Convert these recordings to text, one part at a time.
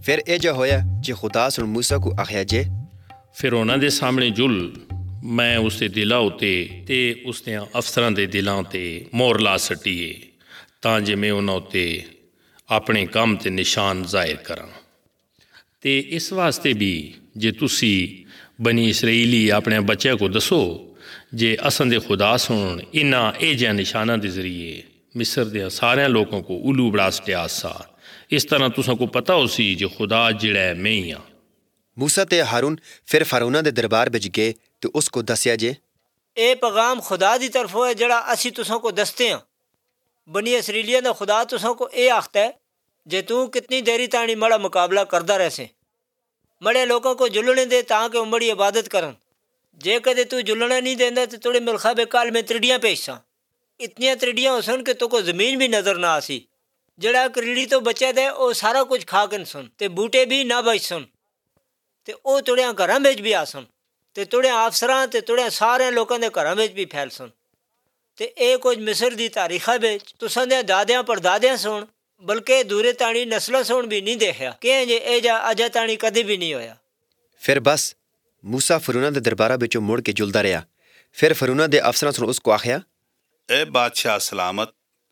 ਫਿਰ ਇਹ ਜਿਹਾ ਹੋਇਆ ਜੇ ਖੁਦਾ ਸੁਣ ਮੂਸਾ ਕੋ ਆਖਿਆ ਜੇ ਫਿਰ ਉਹਨਾਂ ਦੇ ਸਾਹਮਣੇ ਜੁਲ ਮੈਂ ਉਸ ਦੇ ਦਿਲਾਂ ਉੱਤੇ ਤੇ ਉਸ ਦੇ ਅਫਸਰਾਂ ਦੇ ਦਿਲਾਂ ਉੱਤੇ ਮੋਹਰ ਲਾ ਸੱਟੀਏ ਤਾਂ ਜੇ ਮੈਂ ਉਹਨਾਂ ਉੱਤੇ ਆਪਣੇ ਕੰਮ ਤੇ ਨਿਸ਼ਾਨ ਜ਼ਾਹਿਰ ਕਰਾਂ। ਤੇ ਇਸ ਵਾਸਤੇ ਵੀ ਜੇ ਤੁਸੀਂ ਬਨੀ ਇਸਰਾਈਲੀ ਆਪਣੇ ਬੱਚਿਆਂ ਕੋ ਦੱਸੋ ਜੇ ਅਸਾਂ ਦੇ ਖੁਦਾ ਸੁਣ ਇਹਨਾਂ ਇਹ ਜਿਹਾ ਨਿਸ਼ਾਨਾਂ ਦੇ ਜ਼ਰੀਏ ਮਿਸਰ ਦੇ ਸਾਰਿਆਂ ਲੋਕਾਂ ਕੋ ਉਲੂ ਬੜਾ ਸਟਿਆ ਸਾ। ਇਸ ਤਰ੍ਹਾਂ ਤੁਸਾਂ ਕੋ ਪਤਾ ਹੋ ਸੀ ਜੇ ਖੁਦਾ ਜਿਹੜਾ ਹੈ ਮੈਂ ਹੀ ਹਾਂ। ਮੂਸਾ ਤੇ ਹਾरून ਫਿਰ ਫਰਊਨਾ ਦੇ ਦਰਬਾਰ ਵਿੱਚ ਗਏ ਤੇ ਉਸ ਕੋ ਦੱਸਿਆ ਜੇ ਇਹ ਪੈਗਾਮ ਖੁਦਾ ਦੀ ਤਰਫੋਂ ਹੈ ਜਿਹੜਾ ਅਸੀਂ ਤੁਸਾਂ ਕੋ ਦੱਸਦੇ ਹਾਂ। ਬਨੀ ਇਸਰਾਈਲੀਆਂ ਦਾ ਖੁਦਾ ਤੁਸਾਂ ਕੋ ਇਹ ਆਖਦਾ ਹੈ ਜੇ ਤੂੰ ਕਿਤਨੀ ਦੇਰੀ ਤਾਣੀ ਮੜਾ ਮੁਕਾਬਲਾ ਕਰਦਾ ਰਹਿਸੇ ਮੜੇ ਲੋਕਾਂ ਕੋ ਜੁਲਣੇ ਦੇ ਤਾਂ ਕਿ ਉਹ ਮੜੀ ਇਬਾਦਤ ਕਰਨ। ਜੇ ਕਦੇ ਤੂੰ ਜੁਲਣਾ ਨਹੀਂ ਦੇਂਦਾ ਤੇ ਤੋੜੇ ਮੁਲਖਾਬੇ काल में त्रिडियाँ पेश सा इतनियाँ त्रिडियाँ हो सन कि तो को ज़मीन भी नज़र ना आसी। ਜਿਹੜਾ ਕਰੀੜੀ ਤੋਂ ਬਚਿਆ ਦੇ ਉਹ ਸਾਰਾ ਕੁਝ ਖਾ ਕੇ ਸੁਣ ਤੇ ਬੂਟੇ ਵੀ ਨਾ ਬਚ ਸੁਣ ਤੇ ਉਹ ਤੁੜਿਆਂ ਘਰਾਂ ਵਿੱਚ ਵੀ ਆ ਸੁਣ ਤੇ ਤੁੜਿਆਂ ਅਫਸਰਾਂ ਤੇ ਤੁੜਿਆਂ ਸਾਰਿਆਂ ਲੋਕਾਂ ਦੇ ਘਰਾਂ ਵਿੱਚ ਵੀ ਫੈਲ ਸੁਣ। ਤੇ ਇਹ ਕੁਝ ਮਿਸਰ ਦੀ ਤਾਰੀਖਾਂ ਵਿੱਚ ਤੁਸਾਂ ਦੇ ਦਾਦਿਆਂ ਪੜਦਾਦਿਆਂ ਸੁਣ ਬਲਕਿ ਦੂਰੇ ਤਾਣੀ ਨਸਲਾਂ ਸੁਣ ਵੀ ਨਹੀਂ ਦੇਖਿਆ ਕਿ ਜੇ ਇਹ ਜਾ ਅਜਾ ਤਾਣੀ ਕਦੇ ਵੀ ਨਹੀਂ ਹੋਇਆ। ਫਿਰ ਬਸ ਮੂਸਾ ਫਰਊਨਾ ਦੇ ਦਰਬਾਰਾਂ ਵਿੱਚੋਂ ਮੁੜ ਕੇ ਜੁਲਦਾ ਰਿਹਾ। ਫਿਰ ਫਰਊਨਾ ਦੇ ਅਫਸਰਾਂ ਸੁਣ ਉਸ ਕੋ ਆਖਿਆ ए बादशाह सलामत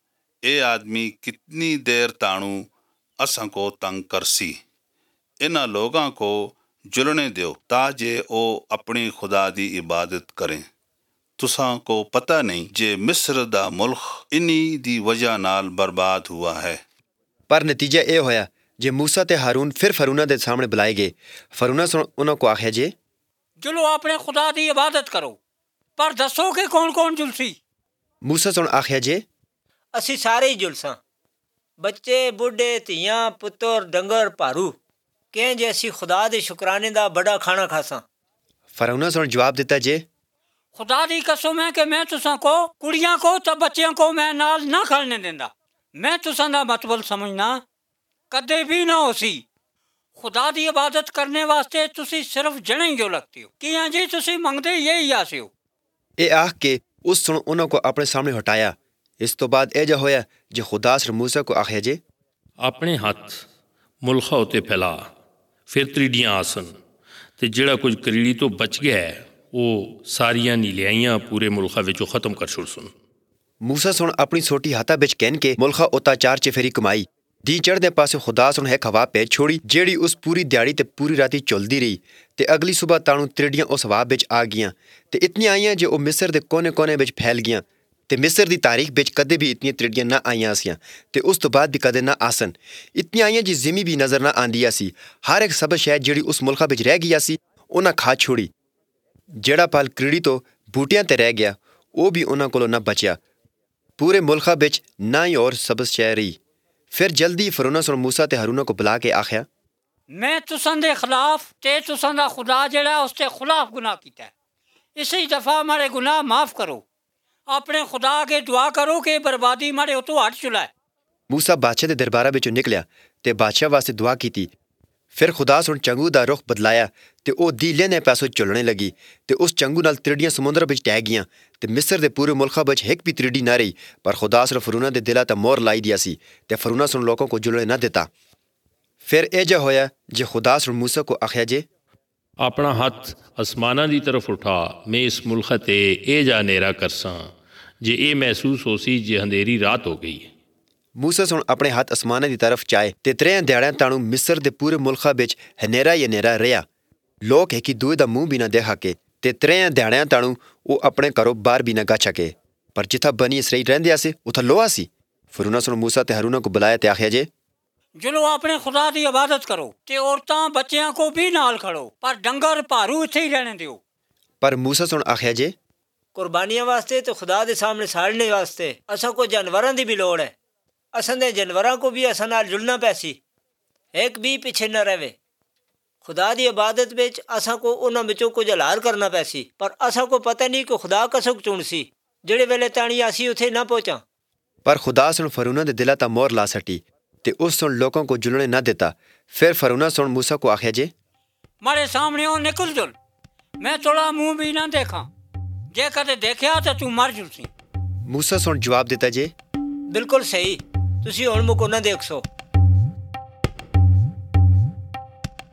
ए आदमी कितनी देर ताणू असां को तंग करसी। इन्हां लोगां को जुलने दियो ता जे ओ अपनी खुदा दी इबादत करें। तुसां को पता नहीं जे मिस्र दा मुल्क इन्हीं दी वजह नाल बर्बाद हुआ है। पर नतीजा ये होया जे मूसा ते हारून फिर फरऊना दे सामने बुलाए गए। फरऊना सुन उन्हां को आख्या जे जुलो अपने खुदा दी इबादत करो पर दसो कि कौन कौन जुलसी। मूसा सुन आख्या जे ਅਸੀਂ ਸਾਰੇ ਹੀ ਜੁਲਸਾਂ ਬੱਚੇ ਬੁੱਢੇ ਧੀਆਂ ਪੁੱਤਰ ਡੰਗਰ ਭਾਰੂ ਕਿ ਜੇ ਅਸੀਂ ਖੁਦਾ ਦੇ ਸ਼ੁਕਰਾਨੇ ਦਾ ਬੜਾ ਖਾਣਾ ਖਾਸਾਂ। फरऊना सुन जवाब दिता जे खुदा दी कसम है कि मैं तुसां को कुड़ियां को ते बच्चियां को मैं नाल ना खड़ने देंदा। मैं तुसां दा मतलब समझना कदे भी ना होसी। खुदा दी इबादत करने वास्ते तुसी सिर्फ जने ही जो लगते हो कि जी तुसी मंगते यही आसे हो। ये आख के उस सुन उन्हां को अपने सामने हटाया। इस तो बाद ਇਹ ਜਿਹਾ ਹੋਇਆ ਜੇ ਖੁਦਾ ਸਰ ਮੂਸਾ ਕੋ ਆਖਿਆ ਜੇ ਆਪਣੇ ਹੱਥ ਮੁਲਖਾ ਉੱਤੇ ਫੈਲਾ ਫਿਰ ਤ੍ਰਿਡੀਆਂ ਆਸਨ ਤੇ ਜਿਹੜਾ ਕੁਝ ਕਰੀੜੀ ਤੋਂ ਬਚ ਗਿਆ ਹੈ ਉਹ ਸਾਰੀਆਂ ਨੀਲਿਆਈਆਂ ਪੂਰੇ ਮੁਲਖਾ ਵਿੱਚੋਂ ਖਤਮ ਕਰ ਛੁੜ ਸੁਣ। मूसा सुन अपनी छोटी हाथा बिच कहन के मुल्खा उता चार चफेरी कमाई दी चढ़दे पासे खुदा सुन एक हवा भेज छोड़ी जेड़ी उस पूरी दिहाड़ी ते पूरी राती चुलदी रही ते अगली सुबह ताणू त्रिडियां उस हवा बिच आ गईयां ते इतनी आईयां जे ओ मिस्र दे कोने कोने बिच फैल गईयां ते मिस्र दी तारीख बिच कदे भी इतनी त्रिडियां ना आईयां सियां ते उस तो बाद भी कदे ना आसन। इतनी आईयां जी जिमी भी नज़र ना आंदी सी। हर एक सब शै जेड़ी उस मुल्खा बिच रह गई सी उन्हां खा छोड़ी। जेड़ा पल कीड़ी तो बूटियां ते रह गया वो भी उन्हां कोलों ना बचिया। पूरे मुल्खा बिच ना ही और सबस शै रही। फिर जल्दी फरौना सुन मूसा ते हारूना को बुला के आख्या मैं तुसां दे खिलाफ ते तुसां दा खुदा जेड़ा उसके खिलाफ गुनाह कीता है। इसी दफ़ा हमारे गुनाह माफ़ करो। अपने खुदा के दुआ करो कि बर्बादी मारे उतो हट चुलाए। मूसा बादशाह दे दरबारा विचों निकलिया ते बादशाह वास्ते दुआ कीती। फिर खुदा सुन चंगू दा रुख बदलाया ते ओ दीले ने पैसों चुलने लगी ते उस चंगू नाल त्रिडियां समुद्र विच टह गईयां ते मिस्र दे पूरे मुल्खा विच एक भी त्रिडी ना रही। पर खुदा सुन फरौना दे दिला ते मोहर लाई दिया सी ते फरौना सुन लोगों को जुलने ना दिता। फिर ਇਹ ਜਿਹਾ ਹੋਇਆ जे खुदा सुन मूसा को आख्या जे ਆਪਣਾ ਹੱਥ ਅਸਮਾਨਾਂ ਦੀ ਤਰਫ ਉਠਾ ਮੈਂ ਇਸ ਮੁਲਖ ਤੇ ਇਹ ਜਾ ਹਨੇਰਾ ਕਰਸਾਂ ਜੇ ਇਹ ਮਹਿਸੂਸ ਹੋਸੀ ਜੇ ਅੰਧੇਰੀ ਰਾਤ ਹੋ ਗਈ। मूसा सुन अपने हाथ आसमाना की तरफ चाए ते त्रेयां दिहाड़ियां ताणू मिस्र दे पूरे मुल्खा बिच हनेरा ही हनेरा रहा। लोग एक दूए दा मुंह भी ना देखा के ते त्रेयां दिहाड़ियां ताणू वो अपने घरों बाहर भी ना गा सके। पर जिथा बनी इसराइल रहिंदे सी उथा लोहा सी। फरौना सुन मूसा ते हारूना को बुलाया ते आख्या जे चलो अपने खुदा की इबादत करो ते औरतां बच्चियां को भी नाल खड़ो पर डंगर भारू इत्थे ही रहने दियो। पर मूसा सुन आख्या जे कुर्बानियां वास्ते तो खुदा दे सामने साड़ने वास्ते असां को जानवरां दी भी लोड़ है। असां दे जानवरां को भी असां नाल जुलना पैसी एक भी पीछे न रहे। खुदा दी इबादत विच असां को उन्हां विचों कुछ हलाल करना पैसी पर असां को पता नहीं कि खुदा कसुक चुनसी जेड़े वेले ताणी असी उथे ना पहुंचा। पर खुदा सुन फरौना दे दिला ता मोहर ला सटी ते उस सुन लोगों को जुलने ना देता। फिर फरौना सुन मूसा को आख्या जे मारे सामने ओ निकल जुल मैं थोड़ा मुंह भी ना देखा जे कदे देखया तो तू मर जुलसी। मूसा सुन जवाब दिता जे बिल्कुल सही तुसी हुण मुको ना देख सो।